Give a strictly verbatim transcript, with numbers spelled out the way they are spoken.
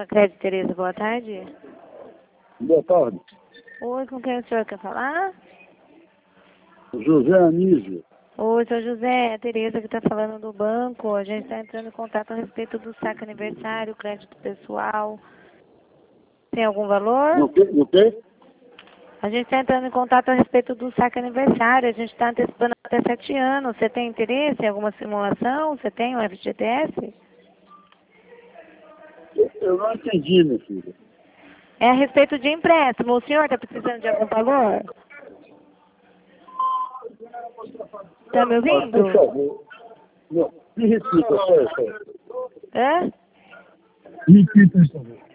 Banco Crédito Tereza, boa tarde. Boa tarde. Oi, com quem o senhor quer falar? José Anísio. Oi, seu José, é a Tereza que está falando do banco. A gente está entrando em contato a respeito do saque aniversário, crédito pessoal. Tem algum valor? No quê? No quê? A gente está entrando em contato a respeito do saque aniversário. A gente está antecipando até sete anos. Você tem interesse em alguma simulação? Você tem um F G T S? Eu não entendi, meu filho. É a respeito de empréstimo. O senhor está precisando de algum valor? Está me Ah, ouvindo? por favor. Não, me repita, só, só. Hã? Me repita, por favor.